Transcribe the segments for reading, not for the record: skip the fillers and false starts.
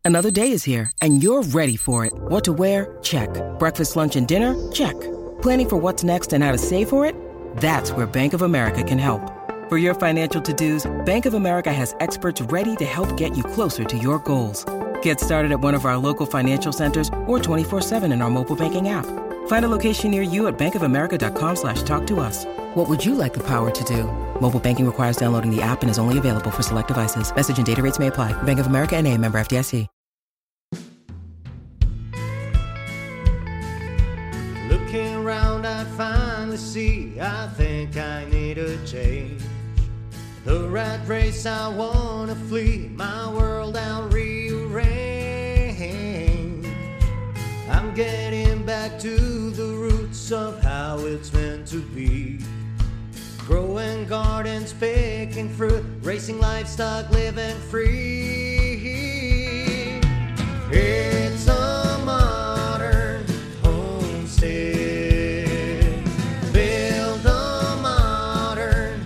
Another day is here, and you're ready for it. What to wear? Check. Breakfast, lunch, and dinner? Check. Planning for what's next and how to save for it? That's where Bank of America can help. For your financial to-dos, Bank of America has experts ready to help get you closer to your goals. Get started at one of our local financial centers or 24/7 in our mobile banking app. Find a location near you at bankofamerica.com/talktous. What would you like the power to do? Mobile banking requires downloading the app and is only available for select devices. Message and data rates may apply. Bank of America N.A., member FDIC. Looking around, I finally see I think I need a change. The rat race, I wanna flee. My world, I'll rearrange. I'm getting back to the roots of how it's meant to be. Growing gardens, picking fruit, racing livestock, living free. It's a modern homestead. Build a modern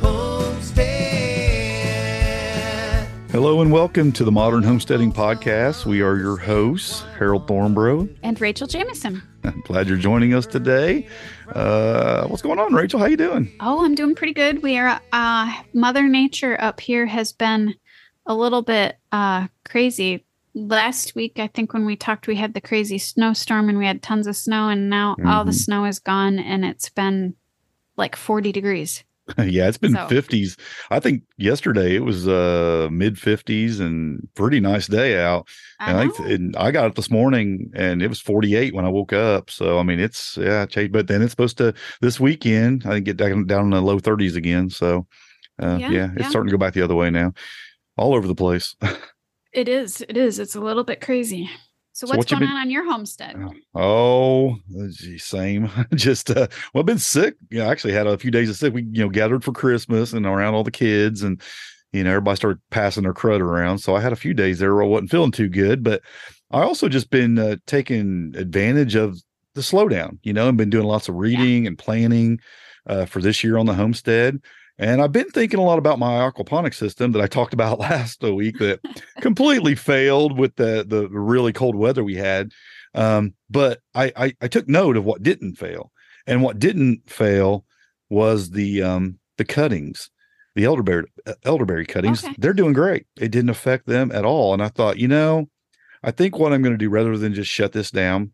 homestead. Hello and welcome to the Modern Homesteading Podcast. We are your hosts, Harold Thornborough and Rachel Jamison. I'm glad you're joining us today. What's going on, Rachel? How you doing? Oh, I'm doing pretty good. We are Mother Nature up here has been a little bit crazy. Last week, I think when we talked, we had the crazy snowstorm and we had tons of snow, and now all the snow is gone and it's been like 40 degrees. Yeah, it's been 50s. I think yesterday it was mid 50s and pretty nice day out. And I got it this morning and it was 48 when I woke up. So, I mean, it's changed. But then it's supposed to this weekend, I think, get down in the low 30s again. So, it's starting to go back the other way now, all over the place. It is. It's a little bit crazy. So what's going on your homestead? Oh, gee, same. Just, I've been sick. I actually had a few days of sick. We, gathered for Christmas and around all the kids and, everybody started passing their crud around. So I had a few days there where I wasn't feeling too good, but I also just been taking advantage of the slowdown, and been doing lots of reading and planning for this year on the homestead. And I've been thinking a lot about my aquaponic system that I talked about last week that completely failed with the really cold weather we had. But I took note of what didn't fail. And what didn't fail was the cuttings, the elderberry cuttings. Okay. They're doing great. It didn't affect them at all. And I thought, I think what I'm going to do rather than just shut this down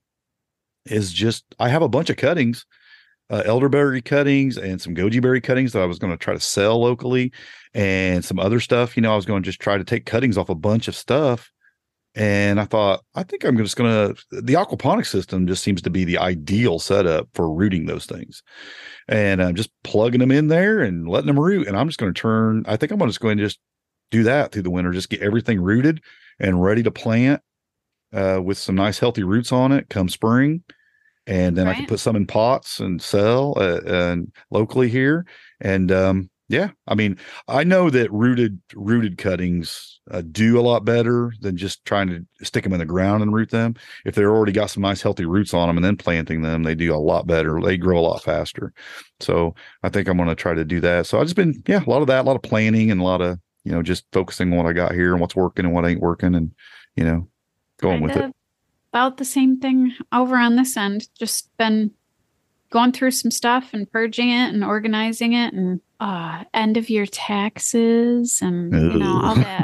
is I have a bunch of cuttings. Elderberry cuttings and some goji berry cuttings that I was going to try to sell locally, and some other stuff. I was going to just try to take cuttings off a bunch of stuff. And I thought, I think I'm just going to, the aquaponic system just seems to be the ideal setup for rooting those things. And I'm just plugging them in there and letting them root. And I'm just going to I think I'm just going to just do that through the winter, just get everything rooted and ready to plant with some nice healthy roots on it come spring. And then I can put some in pots and sell and locally here. And I mean, I know that rooted cuttings do a lot better than just trying to stick them in the ground and root them. If they're already got some nice healthy roots on them and then planting them, they do a lot better. They grow a lot faster. So I think I'm going to try to do that. So I've just been, a lot of that, a lot of planning and a lot of, just focusing on what I got here and what's working and what ain't working and, going with it. About the same thing over on this end. Just been going through some stuff and purging it and organizing it and end of year taxes and all that.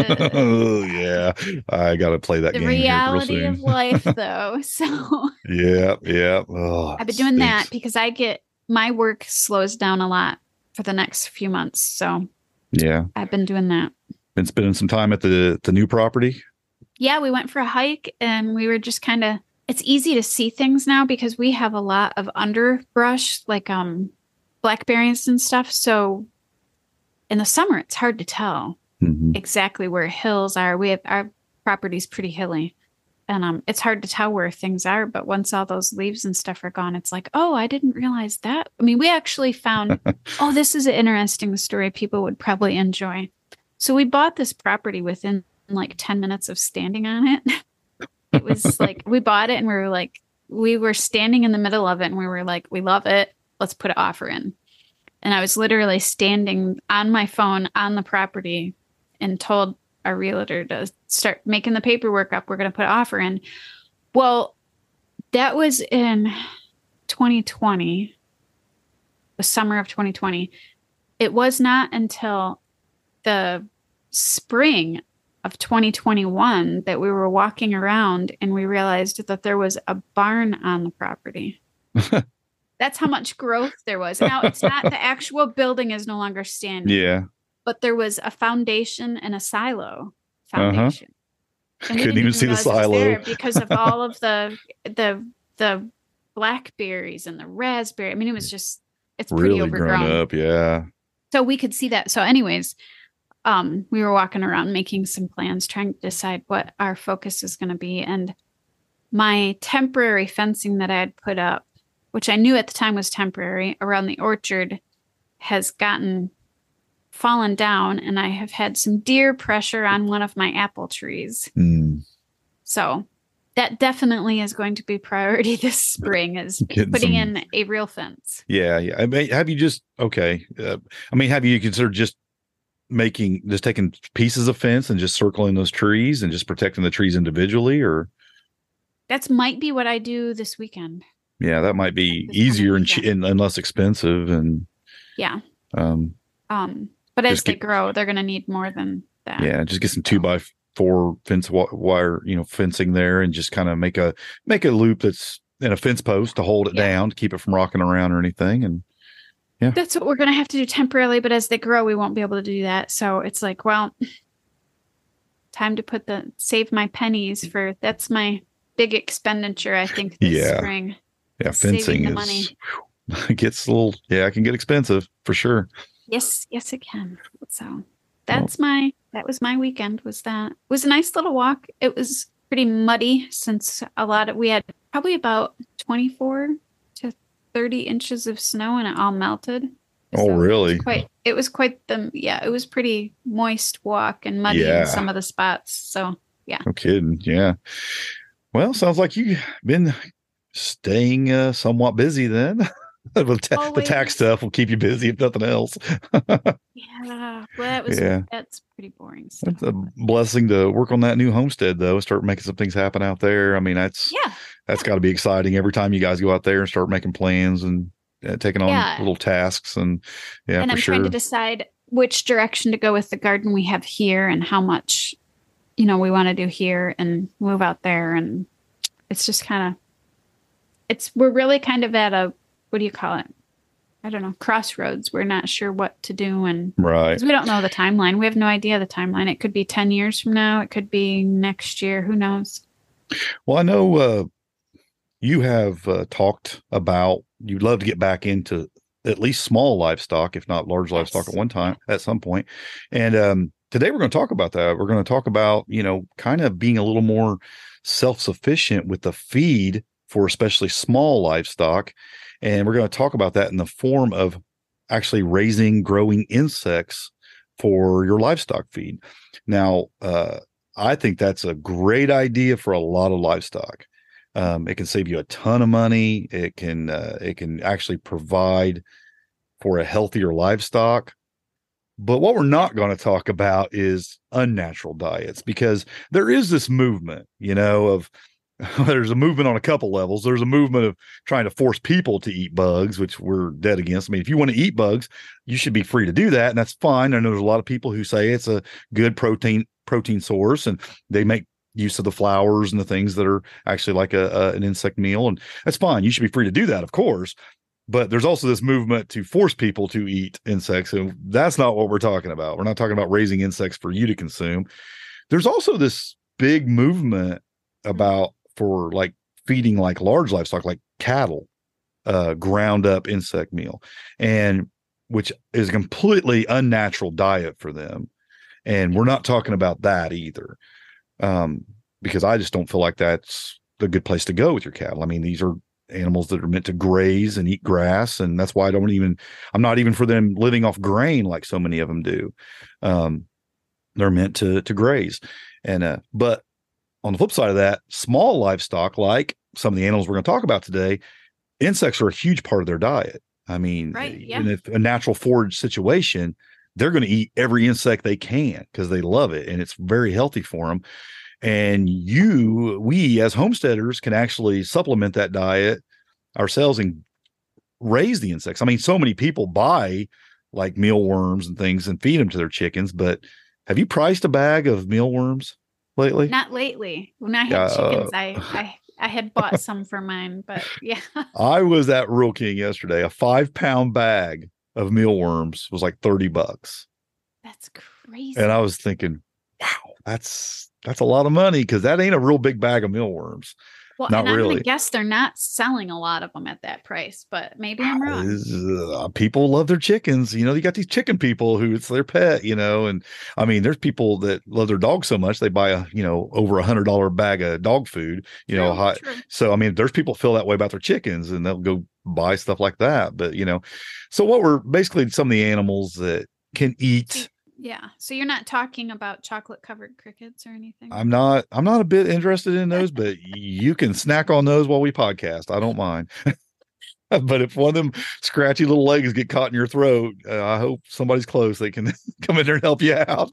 Oh yeah, I got to play that game. The reality of life, though. So yeah. Oh, I've been doing that because my work slows down a lot for the next few months. So yeah, I've been doing that. Been spending some time at the new property. Yeah, we went for a hike and we were just it's easy to see things now because we have a lot of underbrush, like blackberries and stuff. So in the summer, it's hard to tell exactly where hills are. Our property's pretty hilly and it's hard to tell where things are. But once all those leaves and stuff are gone, it's like, oh, I didn't realize that. I mean, we actually found, this is an interesting story people would probably enjoy. So we bought this property within like 10 minutes of standing on it. It was like, we bought it and we were standing in the middle of it and we were like, we love it. Let's put an offer in. And I was literally standing on my phone on the property and told our realtor to start making the paperwork up. We're going to put an offer in. Well, that was in 2020, the summer of 2020. It was not until the spring of 2021 that we were walking around and we realized that there was a barn on the property. That's how much growth there was. Now, it's not the actual building is no longer standing. Yeah. But there was a foundation and a silo foundation. And we Couldn't even see the realize it was silo there because of all of the blackberries and the raspberry. I mean, it's pretty really overgrown. grown up. Yeah. So we could see that. So anyways, we were walking around making some plans, trying to decide what our focus is going to be. And my temporary fencing that I had put up, which I knew at the time was temporary, around the orchard has fallen down, and I have had some deer pressure on one of my apple trees. So that definitely is going to be priority this spring, is putting in a real fence. Yeah. I mean, have you considered just taking pieces of fence and just circling those trees and just protecting the trees individually? Or that might be what I do this weekend. Yeah, that might be easier and less expensive. And yeah. But as they grow, they're going to need more than that. Yeah, just get some 2x4 fence wire, fencing there, and just kind of make a loop that's in a fence post to hold it down, to keep it from rocking around or anything. And yeah, that's what we're going to have to do temporarily. But as they grow, we won't be able to do that. So it's like, well, time to save my pennies for that's my big expenditure. I think this spring. Yeah, fencing is money. It gets a little. Yeah, it can get expensive for sure. Yes, it can. So that was my weekend. It was a nice little walk. It was pretty muddy since we had probably about 24 to 30 inches of snow, and it all melted. Oh, so really? It was pretty moist walk and muddy in some of the spots. So yeah. No kidding. Yeah. Well, sounds like you've been staying somewhat busy then. The tax stuff will keep you busy if nothing else. Yeah, well, that's pretty boring stuff. It's a blessing to work on that new homestead, though. Start making some things happen out there. I mean, that's got to be exciting every time you guys go out there and start making plans and taking on little tasks. And I'm trying to decide which direction to go with the garden we have here and how much we want to do here and move out there. And it's just we're really kind of at a, what do you call it? I don't know, crossroads. We're not sure what to do. And right. We don't know the timeline. We have no idea the timeline. It could be 10 years from now. It could be next year. Who knows? Well, I know you have talked about you'd love to get back into at least small livestock, if not large livestock at some point. And today we're going to talk about that. We're going to talk about, kind of being a little more self-sufficient with the feed for especially small livestock. And we're going to talk about that in the form of actually growing insects for your livestock feed. Now, I think that's a great idea for a lot of livestock. It can save you a ton of money. It can actually provide for a healthier livestock. But what we're not going to talk about is unnatural diets, because there is this movement, of there's a movement on a couple levels. There's a movement of trying to force people to eat bugs, which we're dead against. I mean, if you want to eat bugs, you should be free to do that, and that's fine. I know there's a lot of people who say it's a good protein source, and they make use of the flowers and the things that are actually like an insect meal, and that's fine. You should be free to do that, of course. But there's also this movement to force people to eat insects, and that's not what we're talking about. We're not talking about raising insects for you to consume. There's also this big movement for like feeding like large livestock, like cattle, ground up insect meal, and which is a completely unnatural diet for them. And we're not talking about that either, because I just don't feel like that's the good place to go with your cattle. I mean, these are animals that are meant to graze and eat grass, and that's why I'm not even for them living off grain like so many of them do. They're meant to graze, and but on the flip side of that, small livestock, like some of the animals we're going to talk about today, insects are a huge part of their diet. I mean, right, yeah. in a natural forage situation, they're going to eat every insect they can because they love it and it's very healthy for them. And we as homesteaders can actually supplement that diet ourselves and raise the insects. I mean, so many people buy like mealworms and things and feed them to their chickens, but have you priced a bag of mealworms lately? Not lately. When I had chickens, I had bought some for mine, but yeah. I was at Rural King yesterday. A 5-pound bag of mealworms was like $30. That's crazy. And I was thinking, wow, that's a lot of money because that ain't a real big bag of mealworms. Well, not and I'm really. going to guess they're not selling a lot of them at that price, but maybe I'm wrong. People love their chickens. You got these chicken people who it's their pet, and I mean, there's people that love their dog so much they buy over $100 bag of dog food, True. So, I mean, there's people feel that way about their chickens and they'll go buy stuff like that. But, so what we're basically some of the animals that can eat. Yeah. So you're not talking about chocolate covered crickets or anything? I'm not a bit interested in those, but you can snack on those while we podcast. I don't mind. But if one of them scratchy little legs get caught in your throat, I hope somebody's close. They can come in there and help you out.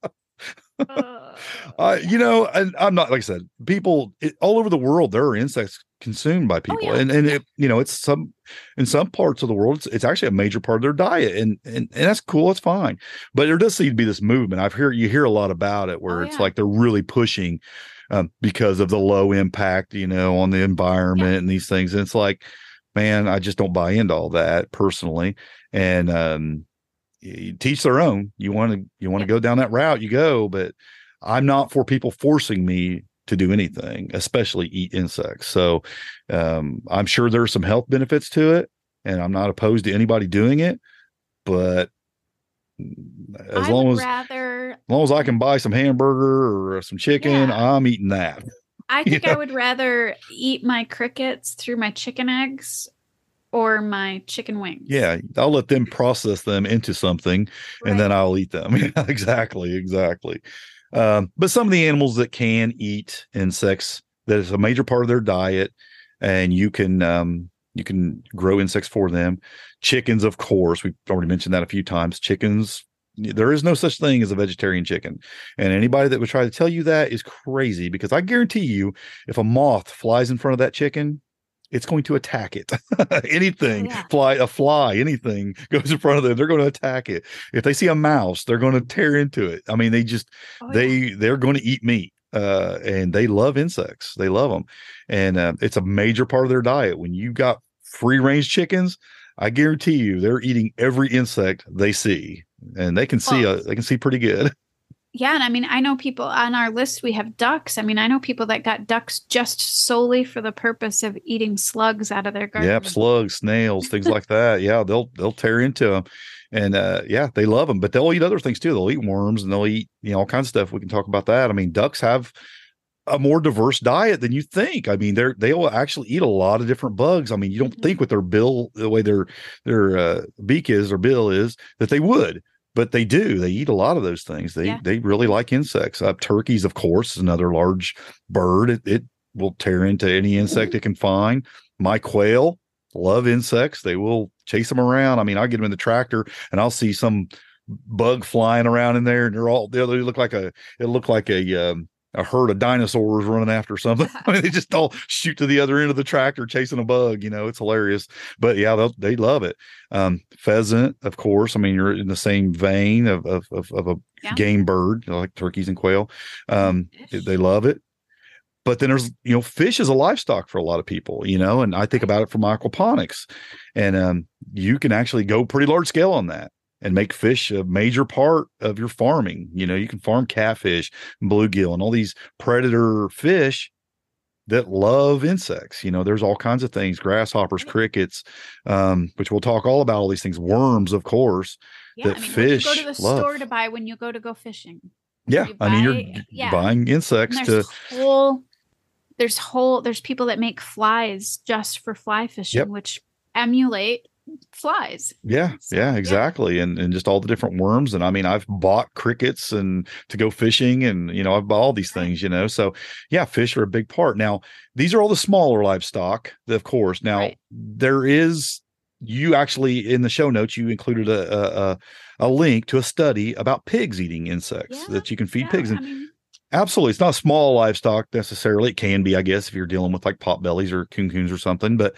And I'm not, like I said, people all over the world, there are insects consumed by people. Oh, yeah. And it, it's in some parts of the world, it's actually a major part of their diet. And that's cool. It's fine. But there does seem to be this movement. You hear a lot about it where it's like they're really pushing because of the low impact, on the environment and these things. And it's like, man, I just don't buy into all that personally. And, you teach their own. You want to go down that route, you go, but I'm not for people forcing me to do anything, especially eat insects. So I'm sure there's some health benefits to it, and I'm not opposed to anybody doing it. But as long as I can buy some hamburger or some chicken, I'm eating that. I think I would rather eat my crickets through my chicken eggs or my chicken wings. Yeah, I'll let them process them into something, and then I'll eat them. Yeah, exactly. But some of the animals that can eat insects, that is a major part of their diet, and you can grow insects for them. Chickens, of course, we've already mentioned that a few times. Chickens, there is no such thing as a vegetarian chicken. And anybody that would try to tell you that is crazy, because I guarantee you, if a moth flies in front of that chicken, it's going to attack it. Anything, a fly, anything goes in front of them, they're going to attack it. If they see a mouse, they're going to tear into it. I mean, they're going to eat meat. And they love insects. They love them. And it's a major part of their diet. When you got free range chickens, I guarantee you they're eating every insect they see, and they can see pretty good. Yeah. And I mean, I know people on our list, we have ducks. I mean, I know people that got ducks just solely for the purpose of eating slugs out of their garden. Yep. Slugs, snails, things like that. Yeah. They'll tear into them, and they love them, but they'll eat other things too. They'll eat worms and they'll eat, all kinds of stuff. We can talk about that. I mean, ducks have a more diverse diet than you think. I mean, they will actually eat a lot of different bugs. I mean, you don't think with their bill, the way their beak is or bill is, that they would. But they do. They eat a lot of those things. They really like insects. Turkeys, of course, is another large bird. It will tear into any insect it can find. My quail love insects. They will chase them around. I mean, I get them in the tractor and I'll see some bug flying around in there, and they look like a herd of dinosaurs running after something. I mean, they just all shoot to the other end of the tractor chasing a bug. It's hilarious. But yeah, they love it. Pheasant, of course. I mean, you're in the same vein of a game bird, like turkeys and quail. They love it. But then there's, fish is a livestock for a lot of people, and I think about it from aquaponics, and you can actually go pretty large scale on that and make fish a major part of your farming. You can farm catfish, bluegill, and all these predator fish that love insects. There's all kinds of things, grasshoppers, crickets, which we'll talk all about all these things, worms, of course, that fish what you go to the love. Store to buy when you go fishing. Yeah. You're buying insects there's people that make flies just for fly fishing, which emulate flies. Yeah, exactly. And just all the different worms. And I mean, I've bought crickets and to go fishing, and I've bought all these things, so yeah, fish are a big part. Now, these are all the smaller livestock, of course. Now there is you actually in the show notes you included a link to a study about pigs eating insects that you can feed pigs. And absolutely, it's not small livestock necessarily. It can be, I guess, if you're dealing with like potbellies or coons or something, but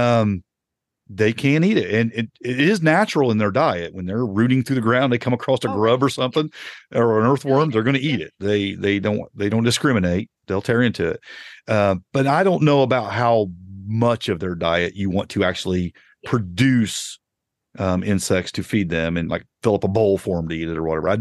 they can eat it, and it is natural in their diet. When they're rooting through the ground, they come across a grub or something, or an earthworm, they're going to eat it. They don't discriminate. They'll tear into it. But I don't know about how much of their diet you want to actually produce insects to feed them and like fill up a bowl for them to eat it or whatever.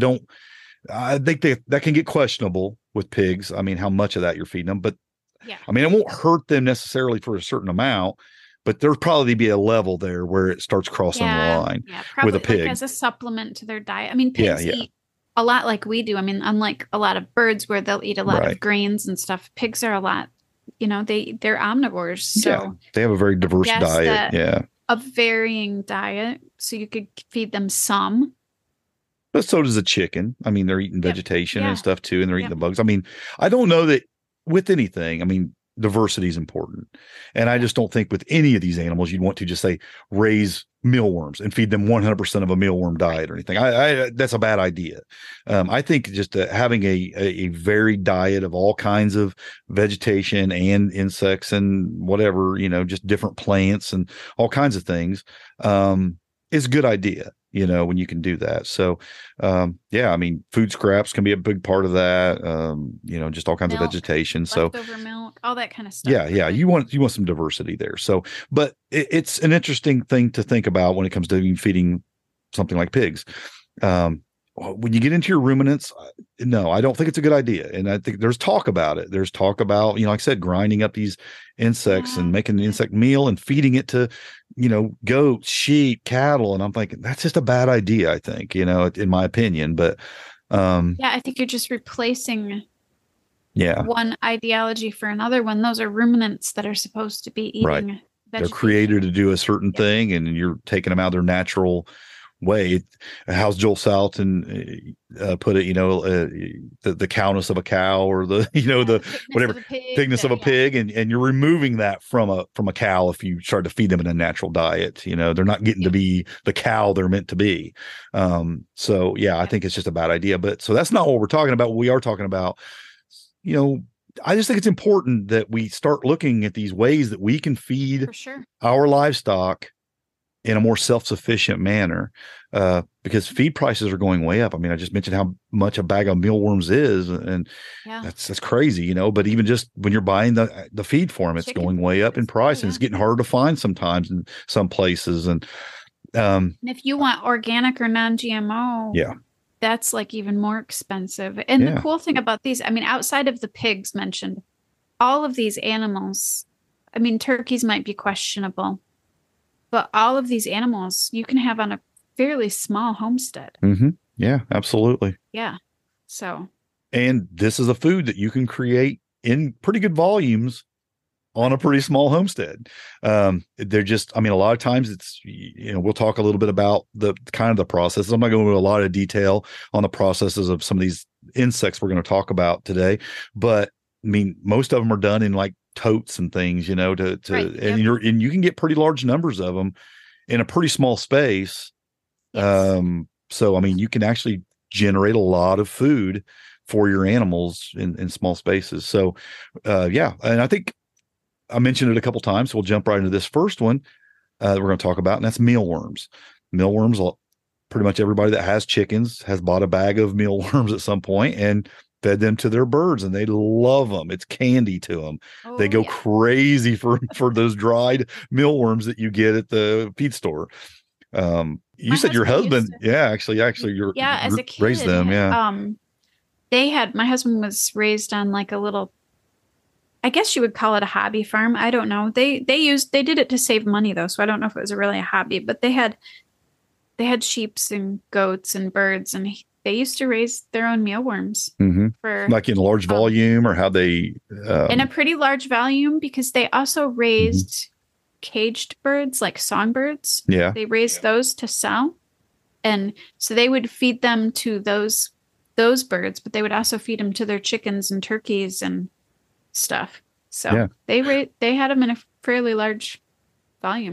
I think that can get questionable with pigs. I mean, how much of that you're feeding them, but I mean, it won't hurt them necessarily for a certain amount, but there'll probably be a level there where it starts crossing the line with a pig. Like as a supplement to their diet. I mean, pigs eat a lot like we do. I mean, unlike a lot of birds where they'll eat a lot of grains and stuff, pigs are a lot, they're omnivores. So they have a very diverse diet. A varying diet. So you could feed them some. But so does a chicken. I mean, they're eating vegetation and stuff too, and they're eating the bugs. I mean, I don't know that with anything. I mean, diversity is important. And I just don't think with any of these animals, you'd want to just say raise mealworms and feed them 100% of a mealworm diet or anything. I that's a bad idea. I think just having a varied diet of all kinds of vegetation and insects and whatever, just different plants and all kinds of things is a good idea. When you can do that. So, I mean, food scraps can be a big part of that. Just all kinds of vegetation. Leftover milk, all that kind of stuff. Yeah. You want some diversity there. So, but it's an interesting thing to think about when it comes to feeding something like pigs. When you get into your ruminants, no, I don't think it's a good idea. And I think there's talk about it. There's talk about, like I said, grinding up these insects and making an insect meal and feeding it to, goats, sheep, cattle. And I'm thinking that's just a bad idea, I think, in my opinion. But I think you're just replacing one ideology for another one. Those are ruminants that are supposed to be eating vegetation. They're created to do a certain thing, and you're taking them out of their natural way. How's Joel Salatin put it? The cowness of a cow, or the pigness of a pig, and you're removing that from a cow if you start to feed them in a natural diet. They're not getting to be the cow they're meant to be. I think it's just a bad idea. But so that's not what we're talking about. What we are talking about, I just think it's important that we start looking at these ways that we can feed our livestock in a more self-sufficient manner, because feed prices are going way up. I mean, I just mentioned how much a bag of mealworms is, and that's crazy, but even just when you're buying the feed for them, it's going way up in price, and it's getting harder to find sometimes in some places. And if you want organic or non-GMO, that's like even more expensive. And the cool thing about these, I mean, outside of the pigs mentioned, all of these animals, I mean, turkeys might be questionable, but all of these animals you can have on a fairly small homestead. Mm-hmm. Yeah, absolutely. Yeah. So. And this is a food that you can create in pretty good volumes on a pretty small homestead. They're just, I mean, a lot of times it's, we'll talk a little bit about the kind of the processes. I'm not going into a lot of detail on the processes of some of these insects we're going to talk about today, but I mean, most of them are done in like totes and things, and you can get pretty large numbers of them in a pretty small space. So I mean, you can actually generate a lot of food for your animals in small spaces. So and I think I mentioned it a couple times, so we'll jump right into this first one that we're going to talk about, and that's mealworms. Mealworms, pretty much everybody that has chickens has bought a bag of mealworms at some point and fed them to their birds, and they love them. It's candy to them. They go crazy for those dried mealworms that you get at the feed store. You said your husband, actually, you're as a kid, raised them. My husband was raised on like a little, I guess you would call it a hobby farm. I don't know. They did it to save money though, so I don't know if it was really a hobby. But they had sheeps and goats and birds, and they used to raise their own mealworms for like in large volume, or how they in a pretty large volume, because they also raised caged birds like songbirds. Yeah, they raised those to sell, and so they would feed them to those birds, but they would also feed them to their chickens and turkeys and stuff. So they had them in a fairly large volume.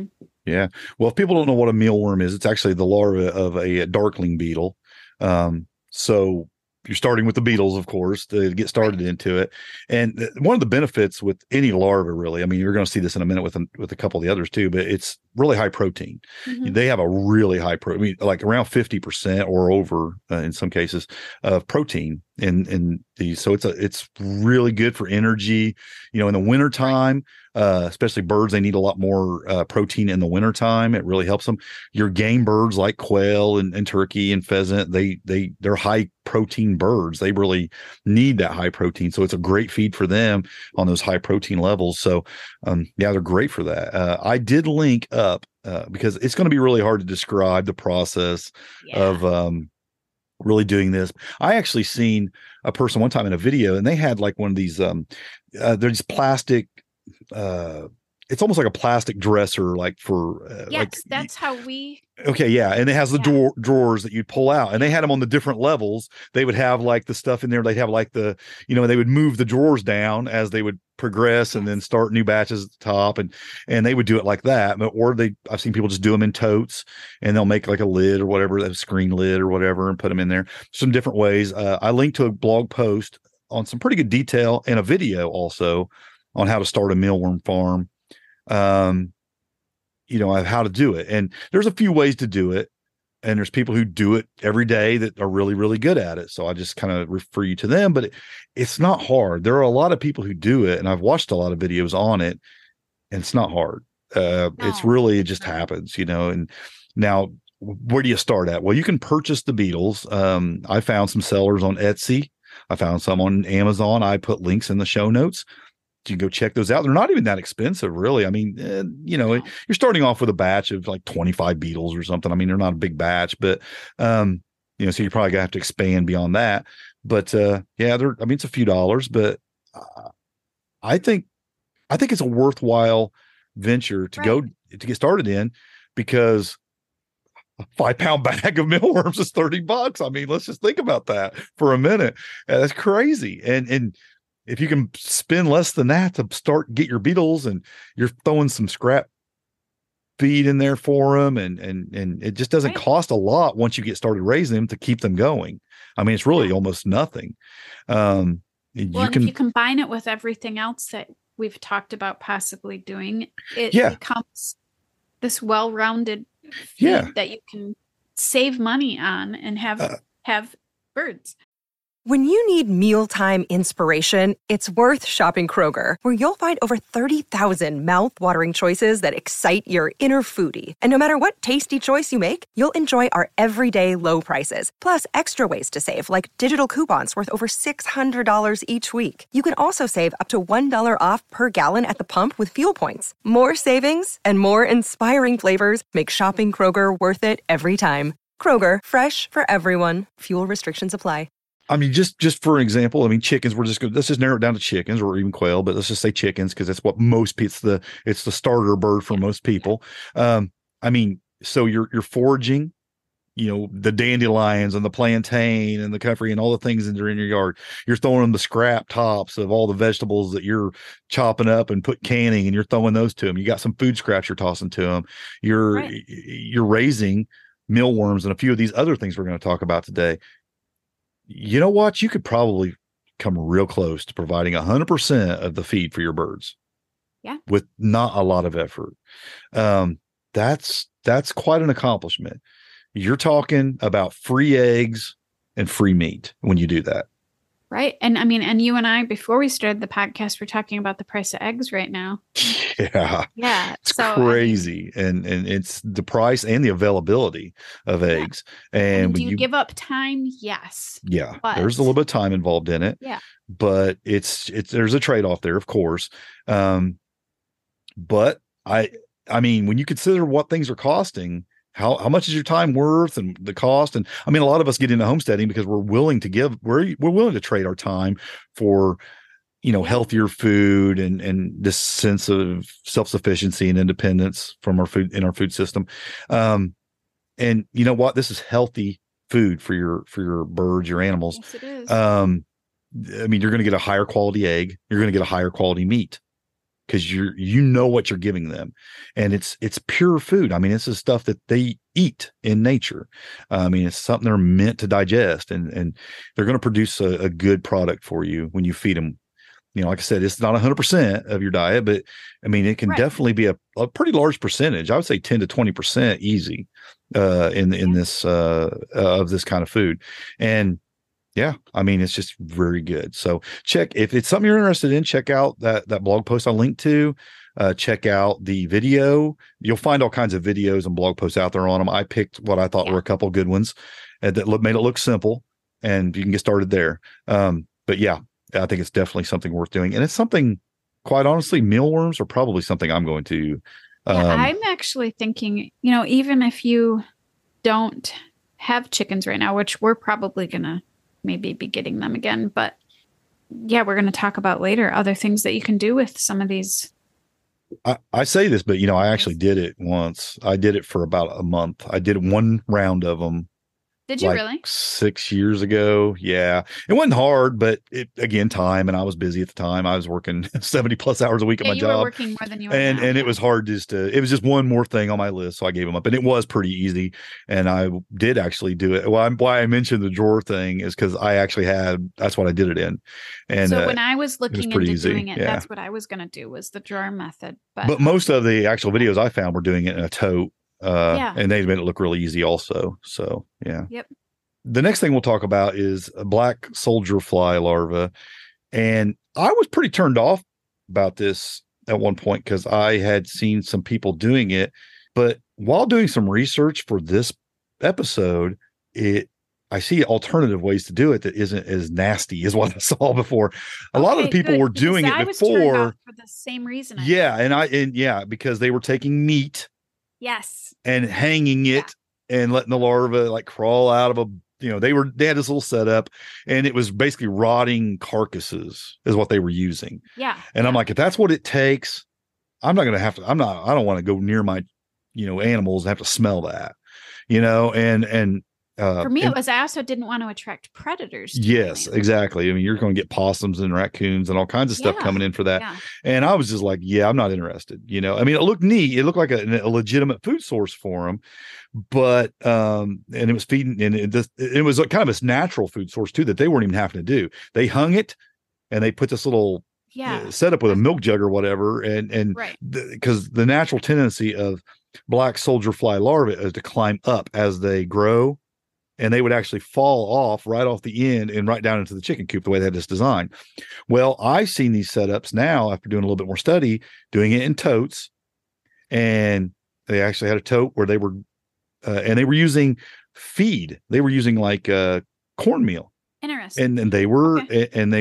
Yeah. Well, if people don't know what a mealworm is, it's actually the larva of a darkling beetle. So you're starting with the beetles, of course, to get started into it. And one of the benefits with any larva, really, I mean, you're going to see this in a minute with a couple of the others too, but it's really high protein. Mm-hmm. They have a really high protein, I mean, like around 50% or over in some cases of protein in these. So it's really good for energy, you know, in the wintertime. Especially birds, they need a lot more protein in the wintertime. It really helps them. Your game birds like quail and turkey and pheasant, they're high protein birds. They really need that high protein. So it's a great feed for them on those high protein levels. So yeah, they're great for that. I did link up because it's going to be really hard to describe the process of really doing this. I actually seen a person one time in a video, and they had like one of these there's plastic it's almost like a plastic dresser, like for that's how we and it has the drawers that you'd pull out, and they had them on the different levels. They would have like the stuff in there, they'd have like the, you know, they would move the drawers down as they would progress and then start new batches at the top, and they would do it like that. But I've seen people just do them in totes, and they'll make like a lid or whatever, a screen lid or whatever, and put them in there. Some different ways. I linked to a blog post on some pretty good detail and a video also on how to start a mealworm farm, you know, how to do it. And there's a few ways to do it. And there's people who do it every day that are really, really good at it. So I just kind of refer you to them, but it's not hard. There are a lot of people who do it, and I've watched a lot of videos on it, and it's not hard. It's really, it just happens, you know. And now, where do you start at? Well, you can purchase the beetles. I found some sellers on Etsy. I found some on Amazon. I put links in the show notes. You can go check those out. They're not even that expensive, really. I mean, you know, you're starting off with a batch of like 25 beetles or something. I mean, they're not a big batch, but, you know, so you're probably gonna have to expand beyond that. But, I mean, it's a few dollars, but I think it's a worthwhile venture to go to get started in, because a 5-pound bag of mealworms is $30. I mean, let's just think about that for a minute. That's crazy. And if you can spend less than that to get your beetles, and you're throwing some scrap feed in there for them, and it just doesn't cost a lot once you get started raising them to keep them going. I mean, it's really almost nothing. If you combine it with everything else that we've talked about possibly doing, it becomes this well-rounded feed that you can save money on and have birds. When you need mealtime inspiration, it's worth shopping Kroger, where you'll find over 30,000 mouth-watering choices that excite your inner foodie. And no matter what tasty choice you make, you'll enjoy our everyday low prices, plus extra ways to save, like digital coupons worth over $600 each week. You can also save up to $1 off per gallon at the pump with fuel points. More savings and more inspiring flavors make shopping Kroger worth it every time. Kroger, fresh for everyone. Fuel restrictions apply. I mean, just for an example, I mean, chickens, let's just narrow it down to chickens, or even quail, but let's just say chickens, because that's what most people, it's the starter bird for most people. I mean, so you're foraging, you know, the dandelions and the plantain and the comfrey and all the things that are in your yard. You're throwing them the scrap tops of all the vegetables that you're chopping up and canning, and you're throwing those to them. You got some food scraps you're tossing to them. You're raising mealworms and a few of these other things we're going to talk about today. You know what? You could probably come real close to providing 100% of the feed for your birds. Yeah. With not a lot of effort. That's quite an accomplishment. You're talking about free eggs and free meat when you do that. Right. And I mean, and you and I, before we started the podcast, we're talking about the price of eggs right now. Yeah. Yeah. It's crazy. And it's the price and the availability of eggs. And do you give up time? Yes. Yeah. There's a little bit of time involved in it. Yeah. But there's a trade-off there, of course. But I mean, when you consider what things are costing, how much is your time worth, and the cost? And I mean, a lot of us get into homesteading because we're willing to trade our time for, you know, healthier food and this sense of self-sufficiency and independence from our food system. And you know what? This is healthy food for your birds, your animals. Yes, it is. I mean, you're going to get a higher quality egg. You're going to get a higher quality meat. because you know what you're giving them, and it's pure food. I mean, it's the stuff that they eat in nature. I mean, it's something they're meant to digest, and they're going to produce a good product for you when you feed them. You know, like I said, it's not 100% of your diet, but I mean, it can definitely be a pretty large percentage. I would say 10 to 20% easy in this of this kind of food. And yeah, I mean, it's just very good. So check, if it's something you're interested in, check out that blog post I linked to. Check out the video. You'll find all kinds of videos and blog posts out there on them. I picked what I thought were a couple good ones that made it look simple, and you can get started there. But yeah, I think it's definitely something worth doing. And it's something, quite honestly, mealworms are probably something I'm going to. I'm actually thinking, you know, even if you don't have chickens right now, which we're probably going to maybe be getting them again, but yeah, we're going to talk about later other things that you can do with some of these. I say this, but you know, I actually did it once. I did it for about a month. I did one round of them. Did you really? 6 years ago. Yeah. It wasn't hard, but again, time. And I was busy at the time. I was working 70 plus hours a week at my job. You were working more than you were and now. It was hard it was just one more thing on my list. So I gave them up, and it was pretty easy. And I did actually do it. Why I mentioned the drawer thing is because that's what I did it in. And so when I was looking into easy. doing it, that's what I was going to do, was the drawer method. But most of the actual videos I found were doing it in a tote. And they made it look really easy also. So yeah. Yep. The next thing we'll talk about is a black soldier fly larva. And I was pretty turned off about this at one point because I had seen some people doing it. But while doing some research for this episode, I see alternative ways to do it that isn't as nasty as what I saw before. A lot of the people were doing it before for the same reason. Because they were taking meat. Yes. And hanging it and letting the larva like crawl out of they had this little setup, and it was basically rotting carcasses is what they were using. Yeah. And I'm like, if that's what it takes, I don't want to go near my, animals and have to smell that, and for me, it was, I also didn't want to attract predators. Yes, exactly. I mean, you're going to get possums and raccoons and all kinds of stuff coming in for that. Yeah. And I was just like, I'm not interested. I mean, it looked neat. It looked like a legitimate food source for them, but, and it was feeding, and it was kind of a natural food source too, that they weren't even having to do. They hung it and they put this little setup with a milk jug or whatever. And because the natural tendency of black soldier fly larvae is to climb up as they grow. And they would actually fall off right off the end and right down into the chicken coop the way they had this design. Well, I've seen these setups now after doing a little bit more study, doing it in totes. And they actually had a tote where they were, and they were using feed. They were using like cornmeal. Interesting. And they were, and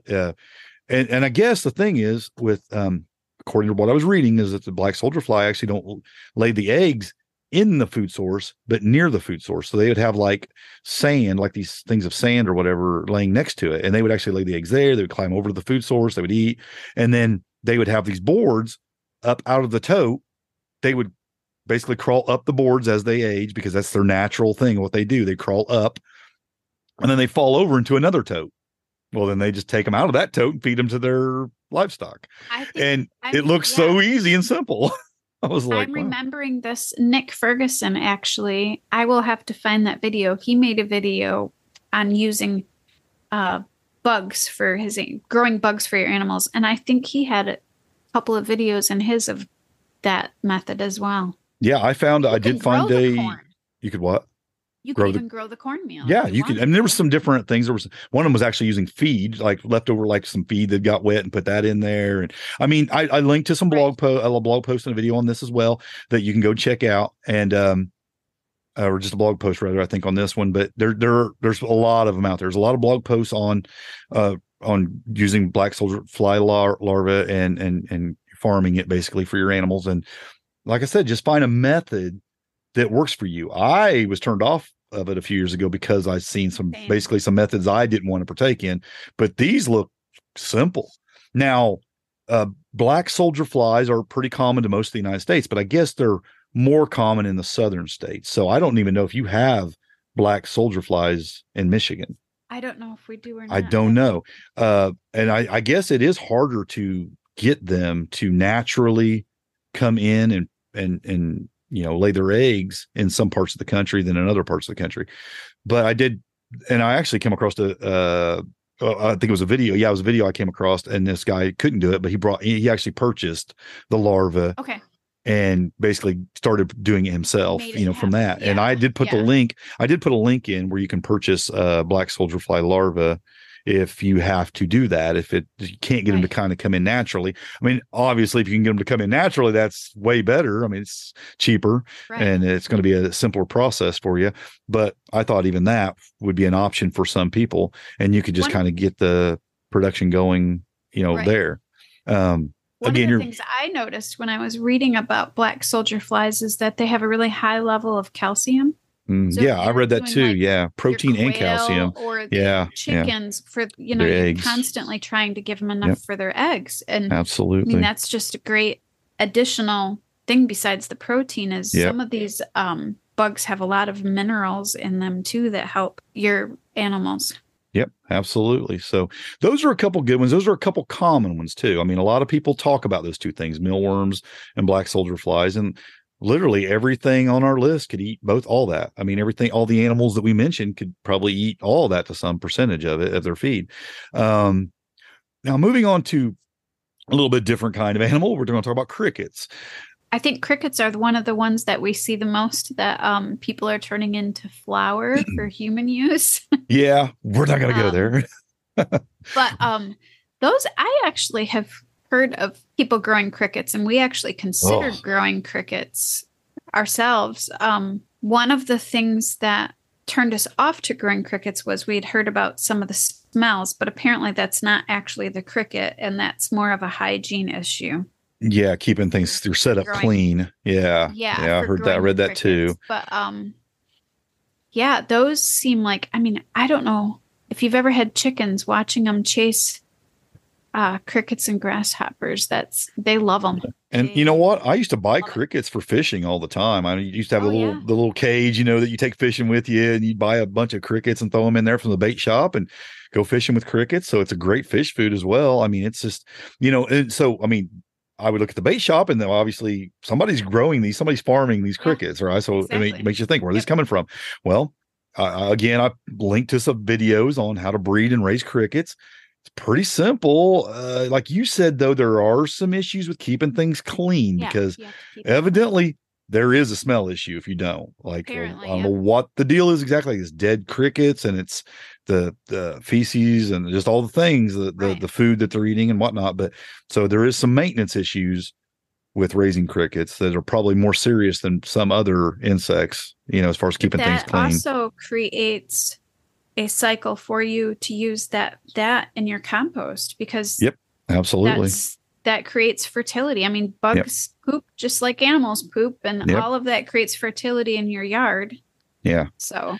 I guess the thing is with, according to what I was reading, is that the black soldier fly actually don't lay the eggs in the food source, but near the food source. So they would have like sand, like these things of sand or whatever laying next to it. And they would actually lay the eggs there. They would climb over to the food source. They would eat. And then they would have these boards up out of the tote. They would basically crawl up the boards as they age, because that's their natural thing. What they do, they crawl up and then they fall over into another tote. Well, then they just take them out of that tote and feed them to their livestock. It looks so easy and simple. I was like, I'm remembering this. Nick Ferguson, actually, I will have to find that video. He made a video on using bugs for growing bugs for your animals. And I think he had a couple of videos in his of that method as well. Yeah, I did find you could what? You could even grow the cornmeal. Yeah, you could. And there was some different things. There was one of them was actually using feed, like leftover, like some feed that got wet, and put that in there. And I mean, I linked to some blog post and a video on this as well that you can go check out. And or just a blog post rather, I think, on this one. But there's a lot of them out there. There's a lot of blog posts on using black soldier fly larvae and farming it basically for your animals. And like I said, just find a method that works for you. I was turned off of it a few years ago because I've seen some methods I didn't want to partake in, but these look simple. Now, black soldier flies are pretty common to most of the United States, but I guess they're more common in the southern states. So I don't even know if you have black soldier flies in Michigan. I don't know if we do or not. I don't know. And I guess it is harder to get them to naturally come in and lay their eggs in some parts of the country than in other parts of the country. But I did, and I actually came across I think it was a video. Yeah, it was a video I came across, and this guy couldn't do it, but he actually purchased the larva. Okay. And basically started doing it himself, from that. Yeah. And I did put the link. I did put a link in where you can purchase black soldier fly larva if you have to do that. If you can't get them to kind of come in naturally. I mean, obviously, if you can get them to come in naturally, that's way better. I mean, it's cheaper and it's going to be a simpler process for you. But I thought even that would be an option for some people, and you could just kind of get the production going, there. One of the things I noticed when I was reading about black soldier flies is that they have a really high level of calcium. So I read that too. Protein and calcium. Or the chickens for, you're eggs. Constantly trying to give them enough for their eggs. And absolutely. I mean, that's just a great additional thing besides the protein is some of these bugs have a lot of minerals in them too that help your animals. Yep, absolutely. So those are a couple good ones. Those are a couple common ones too. I mean, a lot of people talk about those two things, mealworms and black soldier flies, and literally everything on our list could eat all that. I mean, all the animals that we mentioned could probably eat all that to some percentage of their feed. Now moving on to a little bit different kind of animal, we're going to talk about crickets. I think crickets are one of the ones that we see the most that people are turning into flour for human use. Yeah, we're not going to go there. But those, I actually have heard of people growing crickets, and we actually considered growing crickets ourselves. One of the things that turned us off to growing crickets was we'd heard about some of the smells, but apparently that's not actually the cricket, and that's more of a hygiene issue. Yeah, keeping things set up clean. Yeah. I heard that. I read that too. But those seem like, I mean, I don't know if you've ever had chickens, watching them chase crickets and grasshoppers. They love them. And you know what? I used to buy crickets for fishing all the time. I used to have the little cage, that you take fishing with you, and you'd buy a bunch of crickets and throw them in there from the bait shop and go fishing with crickets. So it's a great fish food as well. I mean, it's just, and so, I mean, I would look at the bait shop, and then obviously somebody's farming these crickets, right? So I mean, it makes you think, where are these coming from? Well, again, I linked to some videos on how to breed and raise crickets. It's pretty simple. Like you said, though, there are some issues with keeping things clean because evidently there is a smell issue if you don't. Like, I don't know what the deal is exactly. It's dead crickets, and it's the feces and just all the things, the food that they're eating and whatnot. But so there is some maintenance issues with raising crickets that are probably more serious than some other insects, as far as keeping things clean. That also creates a cycle for you to use that in your compost, because absolutely, that creates fertility. I mean, bugs poop just like animals poop, and all of that creates fertility in your yard. Yeah. So,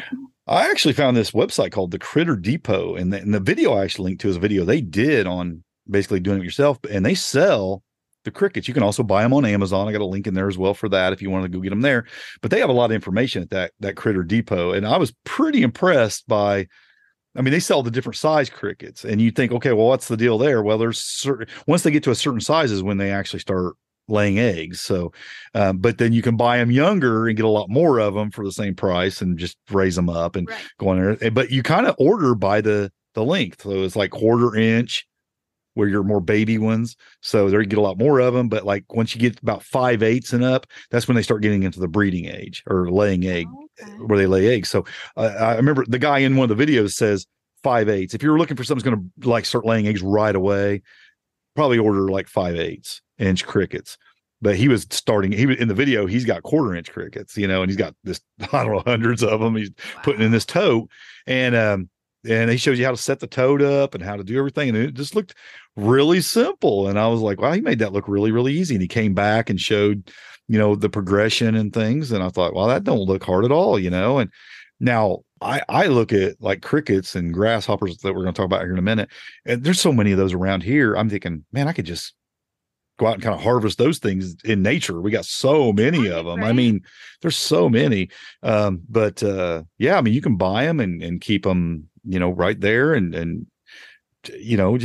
I actually found this website called the Critter Depot, and the video I actually linked to is a video they did on basically doing it yourself, and they sell the crickets. You can also buy them on Amazon. I got a link in there as well for that if you want to go get them there. But they have a lot of information at that Critter Depot, and I was pretty impressed by. I mean, they sell the different size crickets, and you think, okay, well, what's the deal there? Well, there's once they get to a certain size is when they actually start laying eggs. So, but then you can buy them younger and get a lot more of them for the same price and just raise them up and go on there. But you kind of order by the length. So it's like 1/4 inch where you're more baby ones. So there you get a lot more of them. But like once you get about 5/8 and up, that's when they start getting into the breeding age or laying egg where they lay eggs. So I remember the guy in one of the videos says 5/8. If you're looking for something that's going to like start laying eggs right away, probably order like 5/8 inch crickets. But he was in the video, he's got 1/4 inch crickets, and he's got this, I don't know, hundreds of them he's putting in this tote. And he shows you how to set the tote up and how to do everything. And it just looked really simple. And I was like, wow, he made that look really, really easy. And he came back and showed, the progression and things. And I thought, well, that don't look hard at all, And now I look at like crickets and grasshoppers that we're going to talk about here in a minute. And there's so many of those around here. I'm thinking, man, I could just go out and kind of harvest those things in nature. We got so many of them. Right. I mean, there's so many. But I mean, you can buy them and keep them, right there and just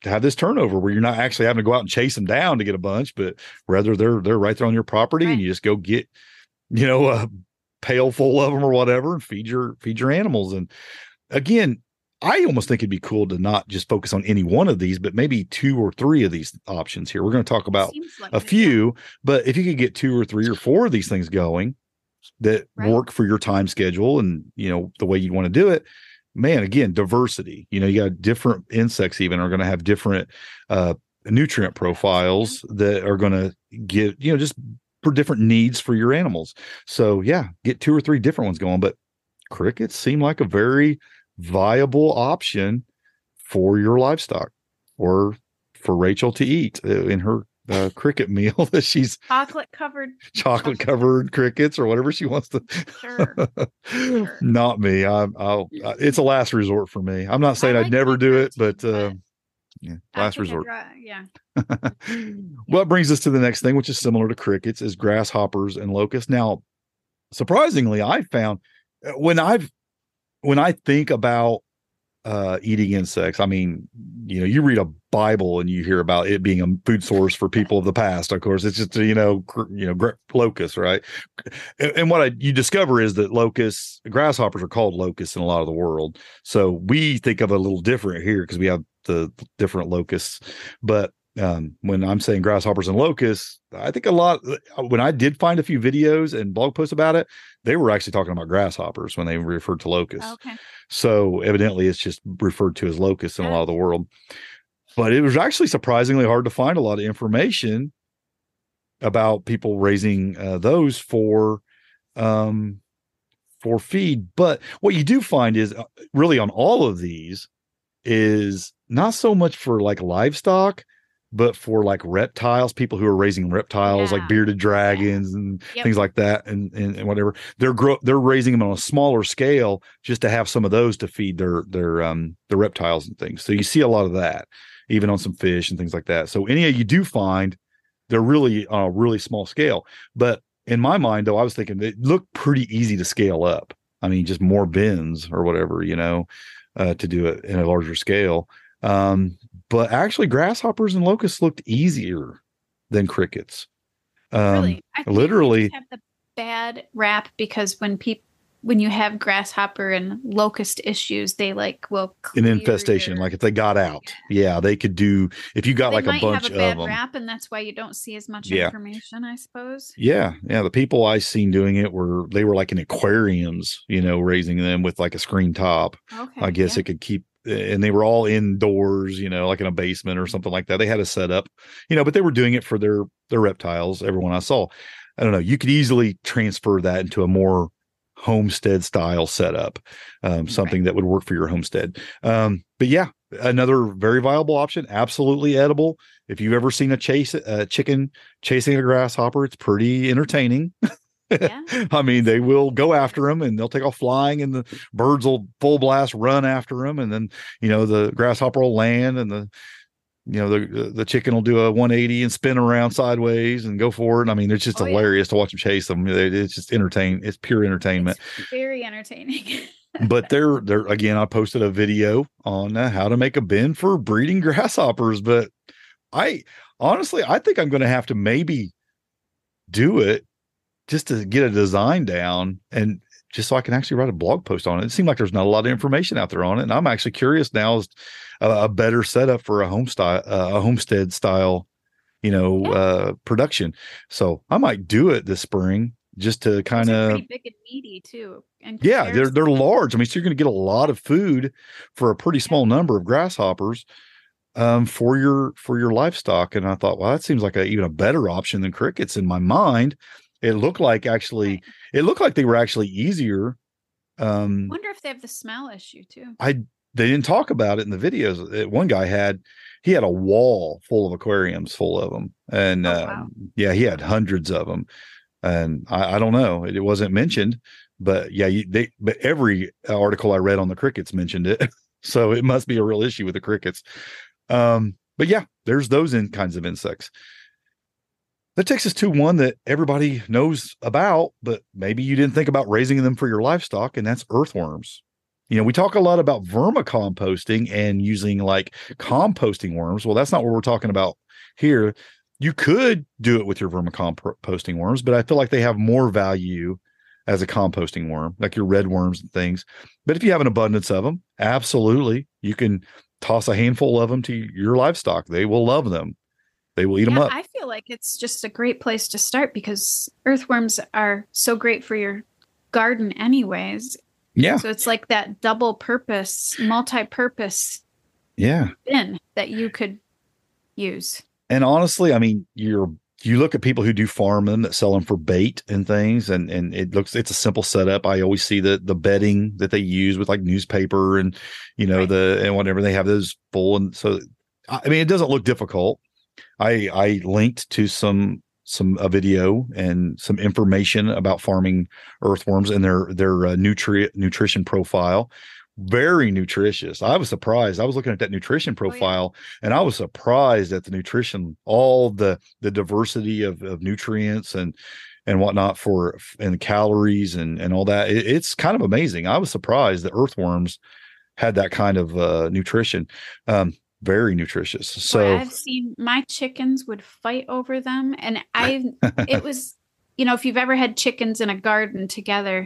have this turnover where you're not actually having to go out and chase them down to get a bunch, but rather they're right there on your property, and you just go get, a pail full of them or whatever and feed your animals. And again, I almost think it'd be cool to not just focus on any one of these, but maybe 2 or 3 of these options here. We're going to talk about a few, but if you could get 2 or 3 or 4 of these things going that work for your time schedule and, the way you want to do it, man, again, diversity, you got different insects even are going to have different nutrient profiles that are going to give, just for different needs for your animals. So yeah, get 2 or 3 different ones going, but crickets seem like a very viable option for your livestock or for Rachel to eat in her cricket meal that she's chocolate covered crickets or whatever she wants to. Sure. Not me. I'll it's a last resort for me. I'm not saying I'd never do it, but last resort. What brings us to the next thing, which is similar to crickets, is grasshoppers and locusts. Now, surprisingly, I found when I think about eating insects, I mean, you read a Bible and you hear about it being a food source for people of the past. Of course, it's just locusts, right? And what you discover is that grasshoppers are called locusts in a lot of the world. So we think of it a little different here because we have the different locusts. But when I'm saying grasshoppers and locusts, I think when I did find a few videos and blog posts about it, they were actually talking about grasshoppers when they referred to locusts. Okay. So evidently it's just referred to as locusts in a lot of the world. But it was actually surprisingly hard to find a lot of information about people raising those for feed. But what you do find is really on all of these is not so much for like livestock, but for like reptiles, people who are raising reptiles, like bearded dragons and things like that, and whatever, they're raising them on a smaller scale just to have some of those to feed their reptiles and things. So you see a lot of that, even on some fish and things like that. So any you do find, they're really on a really small scale. But in my mind, though, I was thinking it looked pretty easy to scale up. I mean, just more bins or whatever, to do it in a larger scale. But actually grasshoppers and locusts looked easier than crickets. Really? I think literally have the bad rap because when you have grasshopper and locust issues, they will an infestation. Like if they got out, they could do, if you got like a bunch of them. Rap, and that's why you don't see as much information, I suppose. Yeah. The people I seen doing it were like in aquariums, raising them with like a screen top. Okay. I guess it could keep, and they were all indoors, like in a basement or something like that. They had a setup, but they were doing it for their reptiles. Everyone I saw, I don't know, you could easily transfer that into a more homestead style setup, something that would work for your homestead. But yeah, another very viable option, absolutely edible. If you've ever seen a chicken chasing a grasshopper, it's pretty entertaining. Yeah. I mean, they will go after them and they'll take off flying and the birds will full blast run after them. And then, the grasshopper will land and the chicken will do a 180 and spin around sideways and go forward. I mean, it's just hilarious to watch them chase them. It's just It's pure entertainment. It's very entertaining. But they're again, I posted a video on how to make a bin for breeding grasshoppers. But I think I'm going to have to maybe do it just to get a design down and just so I can actually write a blog post on it. It seemed like there's not a lot of information out there on it. And I'm actually curious now as a better setup for a homestead style, production. So I might do it this spring just to kind of pretty big and meaty too. And they're large. I mean, so you're going to get a lot of food for a pretty small number of grasshoppers for your livestock. And I thought, well, that seems like even a better option than crickets in my mind. It looked like they were actually easier. Wonder if they have the smell issue too. They didn't talk about it in the videos. One guy had a wall full of aquariums full of them. And he had hundreds of them. And I don't know, it wasn't mentioned, but but every article I read on the crickets mentioned it. So it must be a real issue with the crickets. But yeah, there's those kinds of insects. That takes us to one that everybody knows about, but maybe you didn't think about raising them for your livestock, and that's earthworms. We talk a lot about vermicomposting and using like composting worms. Well, that's not what we're talking about here. You could do it with your vermicomposting worms, but I feel like they have more value as a composting worm, like your red worms and things. But if you have an abundance of them, absolutely, you can toss a handful of them to your livestock. They will love them. They will eat them up. I feel like it's just a great place to start because earthworms are so great for your garden anyways. Yeah. So it's like that double purpose, multi-purpose bin that you could use. And honestly, I mean, you look at people who do farming that sell them for bait and things, and it's a simple setup. I always see the bedding that they use with like newspaper and and whatever, they have those full. And so, I mean, it doesn't look difficult. I linked to a video and some information about farming earthworms and their nutrition profile. Very nutritious. I was surprised. I was looking at that nutrition profile and I was surprised at the nutrition, all the diversity of nutrients and whatnot and calories and all that. It's kind of amazing. I was surprised that earthworms had that kind of nutrition. Very nutritious. So I've seen my chickens would fight over them. And it was, if you've ever had chickens in a garden together,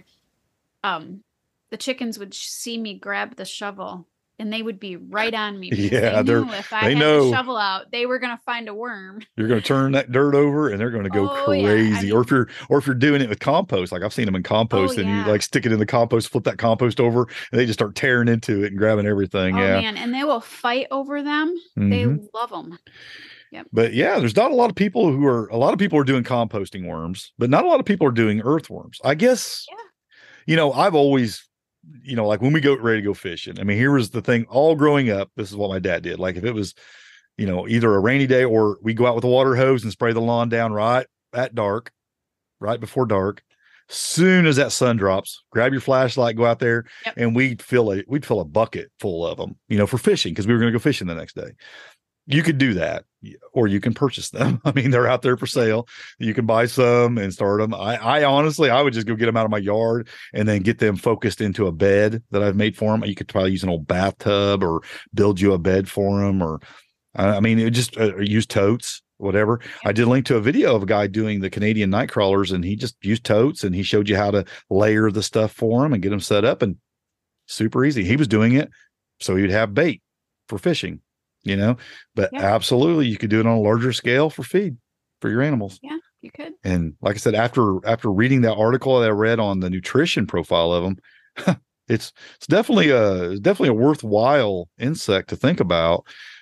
the chickens would see me grab the shovel and they would be right on me. Yeah. They knew if I had the shovel out, they were going to find a worm. You're going to turn that dirt over and they're going to go crazy. Yeah. Or if you're doing it with compost, like I've seen them in compost and you like stick it in the compost, flip that compost over and they just start tearing into it and grabbing everything. Man. And they will fight over them. Mm-hmm. They love them. Yep. But there's not a lot of people are doing composting worms, but not a lot of people are doing earthworms. I guess, I've always, like when we go ready to go fishing, I mean, here was the thing all growing up. This is what my dad did. Like if it was, either a rainy day or we go out with a water hose and spray the lawn down right at dark, right before dark. Soon as that sun drops, grab your flashlight, go out there, and we'd fill a bucket full of them, for fishing because we were going to go fishing the next day. You could do that, or you can purchase them. I mean, they're out there for sale. You can buy some and start them. I honestly, I would just go get them out of my yard and then get them focused into a bed that I've made for them. You could probably use an old bathtub or build you a bed for them, or it just use totes, whatever. I did link to a video of a guy doing the Canadian night crawlers, and he just used totes and he showed you how to layer the stuff for them and get them set up, and super easy. He was doing it so he would have bait for fishing. But absolutely, you could do it on a larger scale for feed for your animals. Yeah, you could. And like I said, after reading that article that I read on the nutrition profile of them, it's definitely a worthwhile insect to think about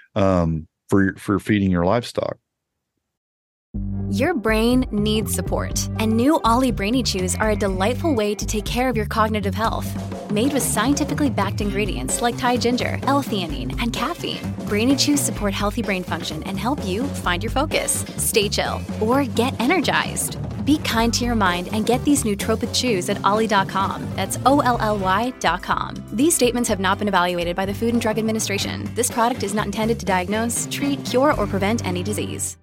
for feeding your livestock. Your brain needs support, and new Ollie Brainy Chews are a delightful way to take care of your cognitive health. Made with scientifically backed ingredients like Thai ginger, L-theanine, and caffeine, Brainy Chews support healthy brain function and help you find your focus, stay chill, or get energized. Be kind to your mind and get these nootropic chews at ollie.com. That's OLLY.com. These statements have not been evaluated by the Food and Drug Administration. This product is not intended to diagnose, treat, cure, or prevent any disease.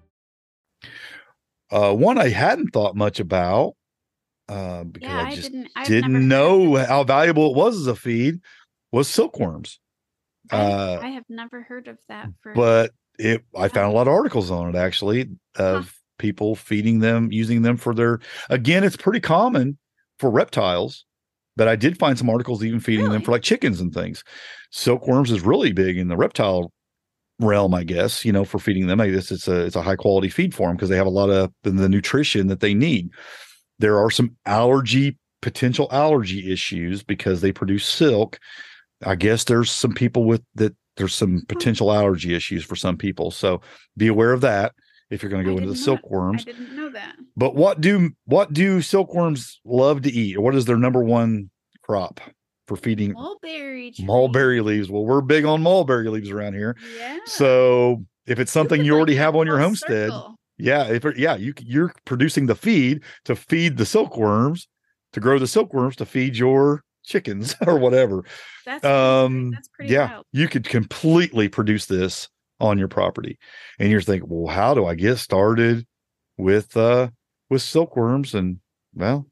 One I hadn't thought much about because I didn't know how valuable it was as a feed was silkworms. I have never heard of that. But I found a lot of articles on it actually of people feeding them, using them for again, it's pretty common for reptiles, but I did find some articles even feeding them for like chickens and things. Silkworms is really big in the reptile realm, I guess, for feeding them. I guess it's a high quality feed for them because they have a lot of the nutrition that they need. There are some potential allergy issues because they produce silk. I guess there's some people there's some potential allergy issues for some people. So be aware of that if you're going to go into the silkworms. I didn't know that. But what do silkworms love to eat? Or what is their number one crop for feeding? Mulberry leaves. Well, we're big on mulberry leaves around here. Yeah. So if it's something you already have on your homestead, you're producing the feed to feed the silkworms, to grow the silkworms to feed your chickens or whatever. That's pretty wild. You could completely produce this on your property. And you're thinking, well, how do I get started with silkworms? And well,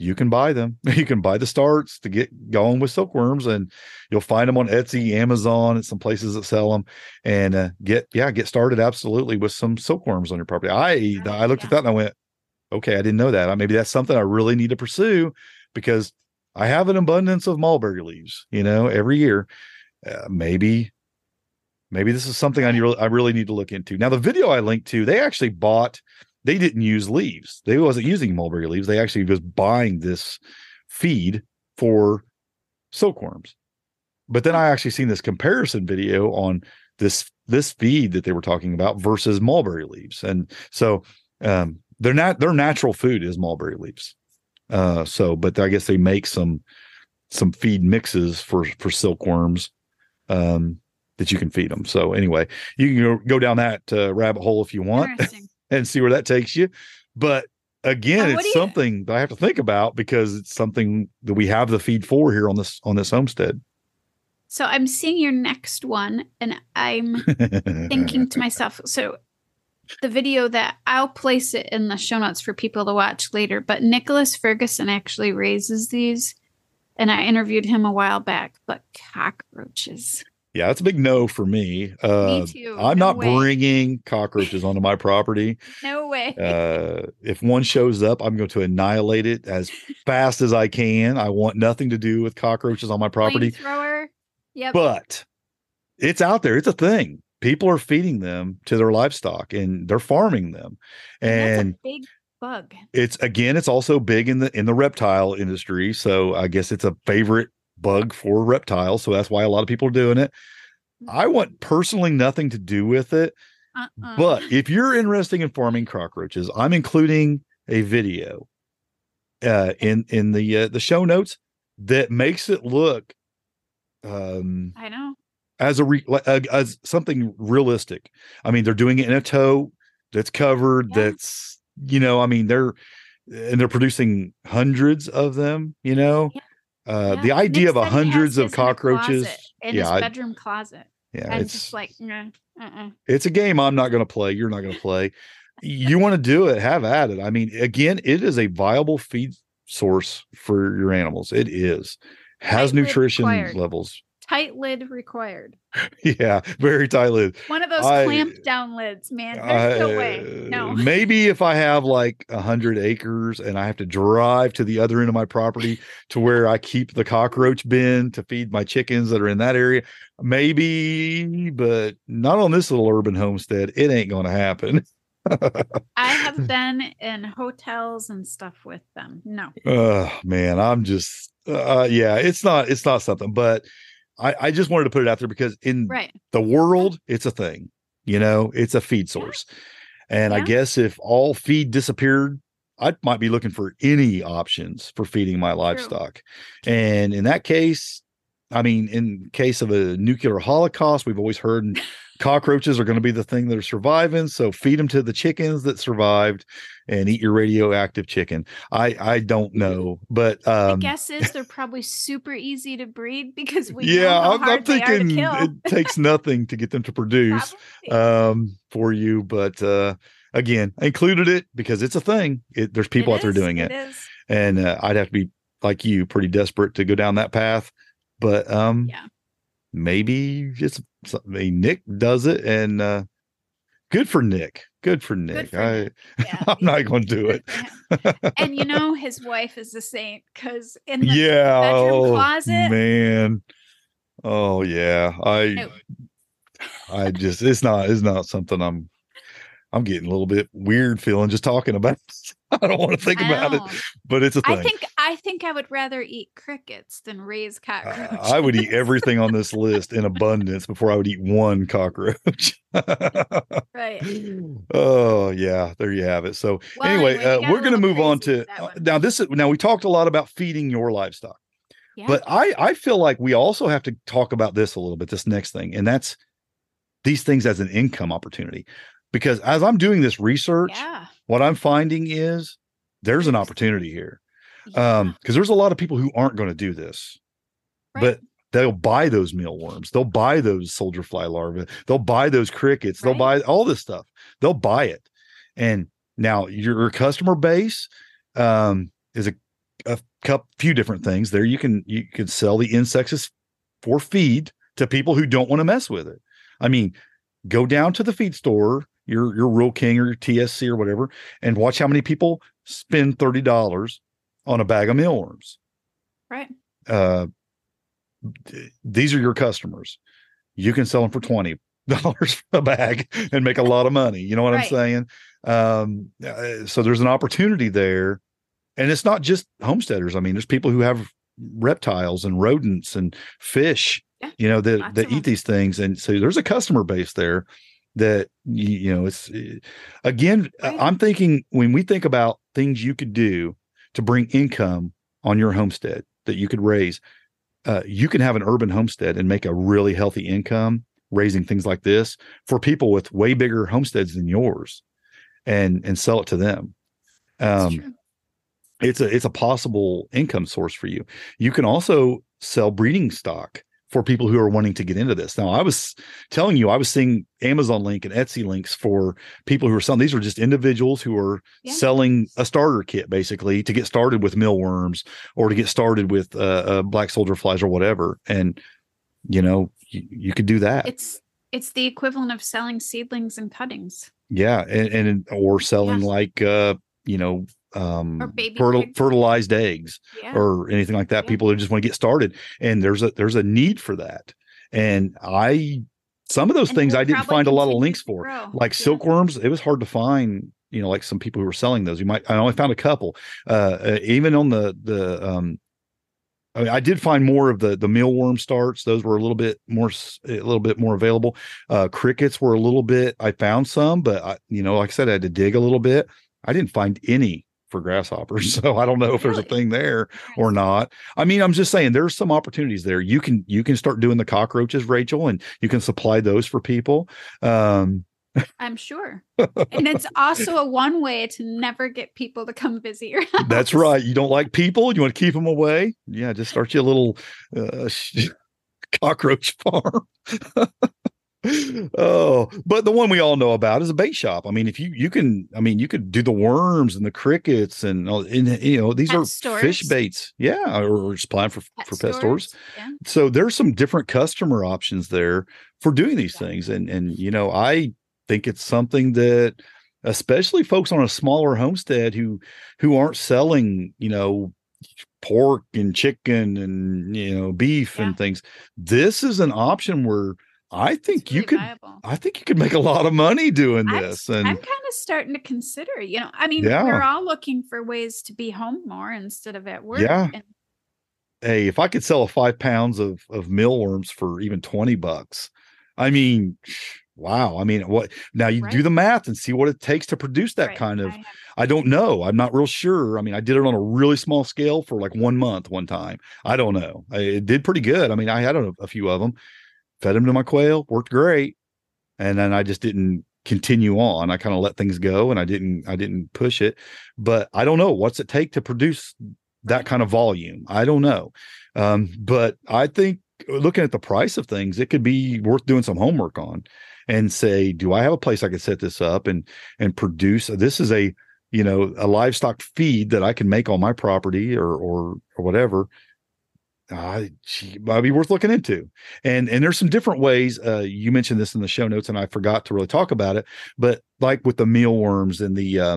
you can buy them. You can buy the starts to get going with silkworms, and you'll find them on Etsy, Amazon, and some places that sell them, and get started absolutely with some silkworms on your property. I looked at that and I went, okay, I didn't know that. Maybe that's something I really need to pursue, because I have an abundance of mulberry leaves, every year. Maybe this is something I really need to look into. Now, the video I linked to, they didn't use leaves. They wasn't using mulberry leaves. They actually was buying this feed for silkworms. But then I actually seen this comparison video on this feed that they were talking about versus mulberry leaves. And so their natural food is mulberry leaves. But I guess they make some feed mixes for silkworms that you can feed them. So anyway, you can go down that rabbit hole if you want and see where that takes you. But again, it's something that I have to think about, because it's something that we have the feed for here on this homestead. So I'm seeing your next one, and I'm thinking to myself, so the video that I'll place it in the show notes for people to watch later, but Nicholas Ferguson actually raises these, and I interviewed him a while back, but cockroaches. Yeah, that's a big no for me. Me too. I'm not bringing cockroaches onto my property. No way. If one shows up, I'm going to annihilate it as fast as I can. I want nothing to do with cockroaches on my property. Flamethrower. Yep. But it's out there. It's a thing. People are feeding them to their livestock, and they're farming them. And that's a big bug. It's also big in the reptile industry. So I guess it's a favorite bug for reptiles. So that's why a lot of people are doing it. I want personally nothing to do with it. But if you're interested in farming cockroaches, I'm including a video in the show notes that makes it look I know, as something realistic. I mean, they're doing it in a tote that's covered. Yeah. That's, they're producing hundreds of them, Yeah. The idea of hundreds of cockroaches in his bedroom closet. Yeah. It's just like, it's a game I'm not going to play. You're not going to play. You want to do it, have at it. I mean, again, it is a viable feed source for your animals. It has nutrition levels. Tight lid required. Yeah, very tight lid. One of those clamped down lids, man. There's no way. No. Maybe if I have like 100 acres and I have to drive to the other end of my property to where I keep the cockroach bin to feed my chickens that are in that area, maybe, but not on this little urban homestead. It ain't going to happen. I have been in hotels and stuff with them. No. Man, I'm just it's not something, but I just wanted to put it out there because in the world, it's a thing, it's a feed source. And I guess if all feed disappeared, I might be looking for any options for feeding my livestock. And in that case, in case of a nuclear holocaust, we've always heard cockroaches are going to be the thing that are surviving. So feed them to the chickens that survived and eat your radioactive chicken. I don't know, but my guess is they're probably super easy to breed because I'm thinking it takes nothing to get them to produce for you. But again, I included it because it's a thing. There's people out there doing it. And I'd have to be like you, pretty desperate to go down that path. But maybe Nick does it, and good for Nick. I'm not going to do it. And his wife is a saint because in the bedroom closet, man. Oh yeah, I just it's not something I'm getting a little bit weird feeling just talking about it. I don't want to think about it, but it's a thing. I think I would rather eat crickets than raise cockroaches. I would eat everything on this list in abundance before I would eat one cockroach. Right. Oh yeah, there you have it. So anyway, we're going to move on to now we talked a lot about feeding your livestock, but I feel like we also have to talk about this a little bit, this next thing, and that's these things as an income opportunity. Because as I'm doing this research, what I'm finding is there's an opportunity here. Because there's a lot of people who aren't going to do this, but they'll buy those mealworms. They'll buy those soldier fly larvae. They'll buy those crickets. They'll buy all this stuff. They'll buy it. And now your customer base is few different things there. You can sell the insects for feed to people who don't want to mess with it. I mean, go down to the feed store, your Rural King or your TSC or whatever, and watch how many people spend $30 on a bag of mealworms. Right. These are your customers. You can sell them for $20 a bag and make a lot of money. You know what I'm saying? So there's an opportunity there. And it's not just homesteaders. I mean, there's people who have reptiles and rodents and fish, that eat these things. And so there's a customer base there that, it's again, I'm thinking when we think about things you could do to bring income on your homestead that you could raise, you can have an urban homestead and make a really healthy income raising things like this for people with way bigger homesteads than yours and sell it to them. It's a possible income source for you. You can also sell breeding stock for people who are wanting to get into this. Now, I was telling you, I was seeing Amazon link and Etsy links for people who are selling. These are just individuals who are selling a starter kit, basically, to get started with mealworms or to get started with black soldier flies or whatever. And, you could do that. It's the equivalent of selling seedlings and cuttings. Yeah. Or selling fertilized eggs or anything like that. People who just want to get started, and there's a need for that. And some of those things I didn't find a lot of links for, like silkworms. It was hard to find, like some people who were selling those. I only found a couple, even on I did find more of the mealworm starts. Those were a little bit more available. Crickets were a little bit, I found some, but like I said, I had to dig a little bit. I didn't find any for grasshoppers. So I don't know if there's a thing there or not. I mean, I'm just saying there's some opportunities there. You can start doing the cockroaches, Rachel, and you can supply those for people. I'm sure. And it's also a one way to never get people to come visit your house. That's right. You don't like people? You want to keep them away? Yeah, just start you a little cockroach farm. Oh, but the one we all know about is a bait shop. I mean, if you could do the worms and the crickets and these pet are stores. Fish baits. Yeah. Or supplying for pet stores. Yeah. So there's some different customer options there for doing these things. And I think it's something that especially folks on a smaller homestead who aren't selling, pork and chicken and, beef and things. This is an option where I think really you could make a lot of money doing this. And I'm kind of starting to consider, we're all looking for ways to be home more instead of at work. Yeah. Hey, if I could sell 5 pounds of mealworms for even $20, I mean, wow. I mean, what now you do the math and see what it takes to produce that kind of, I don't know. I'm not real sure. I mean, I did it on a really small scale for like 1 month, one time. I don't know. It did pretty good. I mean, I had a few of them. Fed them to my quail, worked great. And then I just didn't continue on. I kind of let things go and I didn't push it, but I don't know what's it take to produce that kind of volume. I don't know. But I think looking at the price of things, it could be worth doing some homework on and say, do I have a place I could set this up and produce? This is a livestock feed that I can make on my property or whatever. Might be worth looking into. And there's some different ways. You mentioned this in the show notes and I forgot to really talk about it, but like with the mealworms and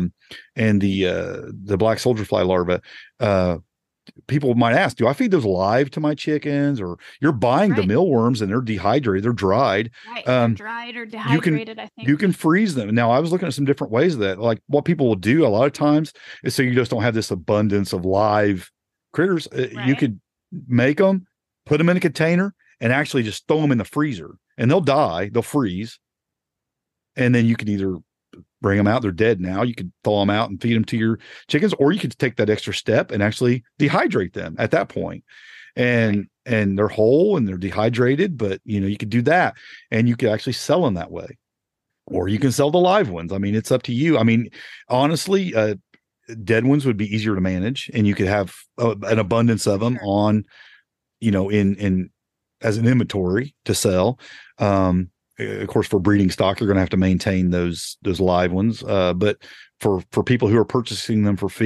the black soldier fly larvae, people might ask, do I feed those live to my chickens, or you're buying the mealworms and they're dehydrated, they're dried, they're dried or dehydrated. I think you can freeze them. Now I was looking at some different ways of that. Like what people will do a lot of times is so you just don't have this abundance of live critters. You could make them, put them in a container and actually just throw them in the freezer and they'll die, they'll freeze. And then you can either bring them out, they're dead now, you could thaw them out and feed them to your chickens, or you could take that extra step and actually dehydrate them at that point. And they're whole and they're dehydrated, but you could do that and you could actually sell them that way. Or you can sell the live ones. I mean, it's up to you. I mean, honestly, dead ones would be easier to manage and you could have an abundance of them on, in as an inventory to sell. Of course, for breeding stock, you're going to have to maintain those live ones. But for people who are purchasing them for feed,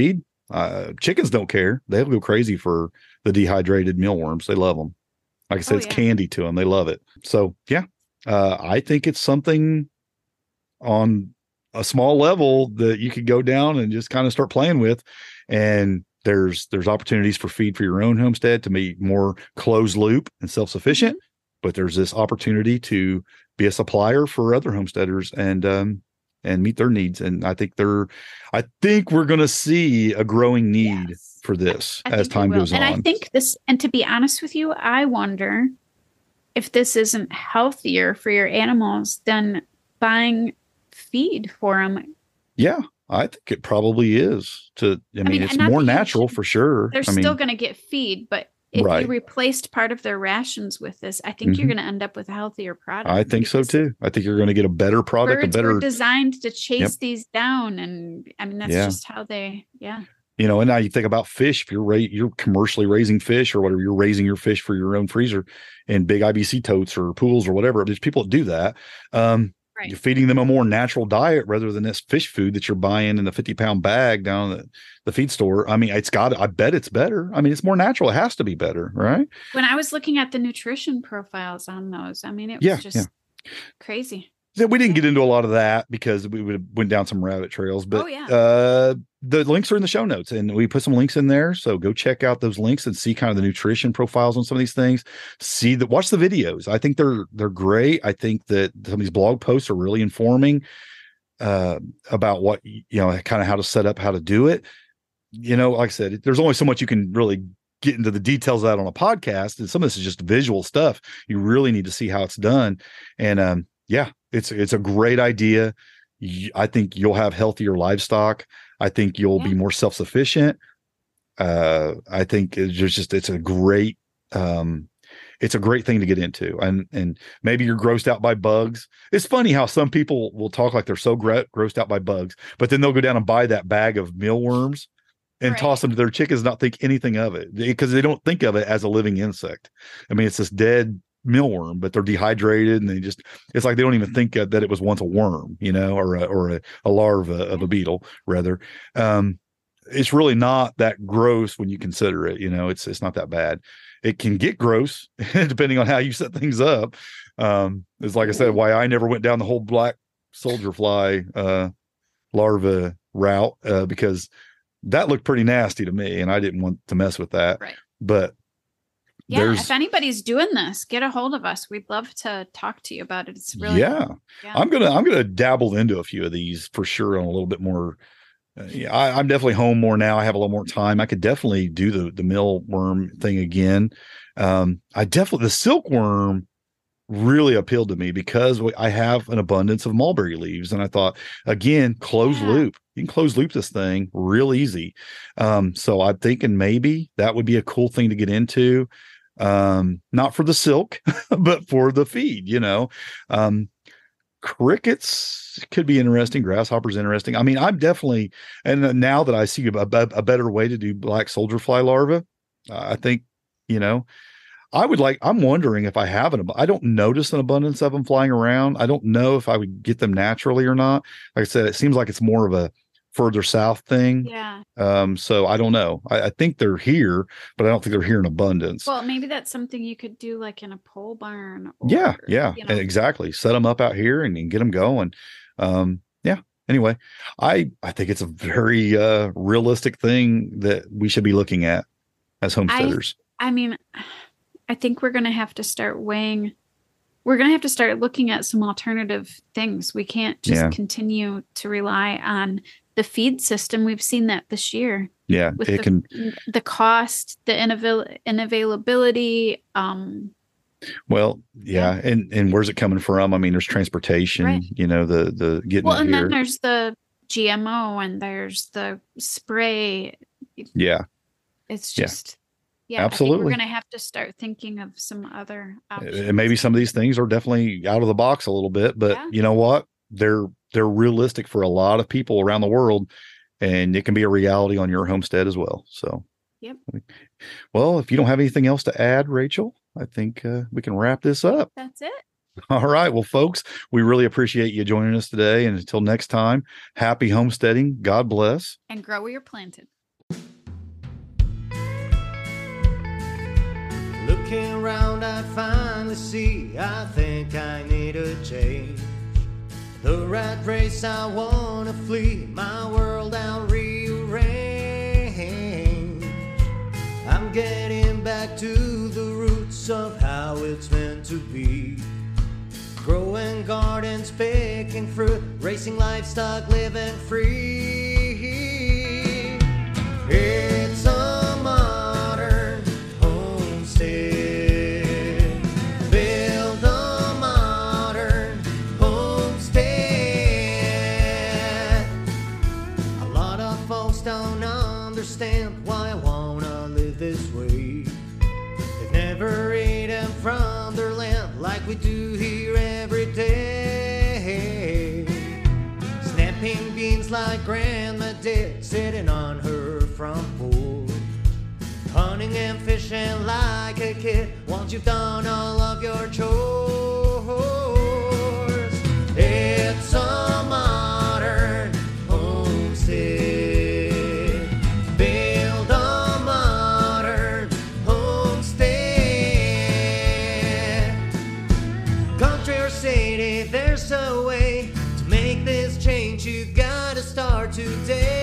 Chickens don't care. They'll go crazy for the dehydrated mealworms. They love them. Like I said, it's candy to them. They love it. So yeah, I think it's something on a small level that you could go down and just kind of start playing with. And there's opportunities for feed for your own homestead to be more closed loop and self-sufficient, but there's this opportunity to be a supplier for other homesteaders and meet their needs. And I think we're going to see a growing need for this as time goes on. And I think and to be honest with you, I wonder if this isn't healthier for your animals than buying feed for them. Yeah, I think it probably is. I mean it's more natural for sure. They're still going to get feed, but if you replaced part of their rations with this, I think you're going to end up with a healthier product. I think so too. I think you're going to get a better product. Birds were designed to chase these down, and I mean that's just how they. And now you think about fish. If you're commercially raising fish or whatever, you're raising your fish for your own freezer in big IBC totes or pools or whatever. There's people that do that. You're feeding them a more natural diet rather than this fish food that you're buying in the 50-pound bag down at the feed store. I mean, I bet it's better. I mean, it's more natural. It has to be better, right? When I was looking at the nutrition profiles on those, I mean, it was just crazy. We didn't get into a lot of that because we went down some rabbit trails, but the links are in the show notes and we put some links in there. So go check out those links and see kind of the nutrition profiles on some of these things. Watch the videos. I think they're great. I think that some of these blog posts are really informing about what, kind of how to set up, how to do it. Like I said, there's only so much you can really get into the details of that on a podcast. And some of this is just visual stuff. You really need to see how it's done. And it's a great idea. I think you'll have healthier livestock. I think you'll be more self-sufficient. I think it's a great thing to get into. And maybe you're grossed out by bugs. It's funny how some people will talk like they're so grossed out by bugs, but then they'll go down and buy that bag of mealworms and toss them to their chickens, not think anything of it because they don't think of it as a living insect. I mean, it's this dead mealworm, but they're dehydrated and it's like they don't even think that it was once a worm, or a larva of a beetle rather. It's really not that gross when you consider it. It's not that bad. It can get gross depending on how you set things up. It's like I said, why I never went down the whole black soldier fly larva route because that looked pretty nasty to me and I didn't want to mess with that. Right. But if anybody's doing this, get a hold of us. We'd love to talk to you about it. It's really I'm gonna dabble into a few of these for sure on a little bit more. I'm definitely home more now. I have a little more time. I could definitely do the mealworm thing again. The silkworm really appealed to me because I have an abundance of mulberry leaves, and I thought again, closed loop. You can close loop this thing real easy. So I'm thinking maybe that would be a cool thing to get into. Not for the silk, but for the feed, crickets could be interesting. Grasshoppers interesting. I mean, I'm definitely, and now that I see a better way to do black soldier fly larvae, I think, I'm wondering if I have I don't notice an abundance of them flying around. I don't know if I would get them naturally or not. Like I said, it seems like it's more of a further south thing. Yeah. So I don't know. I think they're here, but I don't think they're here in abundance. Well, maybe that's something you could do like in a pole barn. Yeah. Exactly. Set them up out here and get them going. Anyway, I think it's a very realistic thing that we should be looking at as homesteaders. I think we're going to have to start weighing. We're going to have to start looking at some alternative things. We can't just continue to rely on the feed system. We've seen that this year. Yeah, with the cost, the unavailability. Well, and where's it coming from? I mean, there's transportation. Right. The getting. Well, and then there's the GMO, and there's the spray. Yeah, it's just. Yeah, absolutely. I think we're going to have to start thinking of some other options. And maybe some of these things are definitely out of the box a little bit, but you know what? They're realistic for a lot of people around the world, and it can be a reality on your homestead as well. So, well, if you don't have anything else to add, Rachel, I think we can wrap this up. That's it. All right. Well, folks, we really appreciate you joining us today. And until next time, happy homesteading. God bless. And grow where you're planted. Looking around, I finally see I think I need a change. The rat race, I wanna flee, my world I'll rearrange. I'm getting back to the roots of how it's meant to be. Growing gardens, picking fruit, racing livestock, living free. It's a modern homestead. Build a modern homestead. A lot of folks don't understand why I wanna live this way. They've never eaten from their land like we do here every day. Snapping beans like Grandma did, sitting on her front porch. Hunting and fishing like a kid once you've done all of your chores. It's a modern homestead. Build a modern homestead. Country or city, there's a way to make this change. You gotta start today.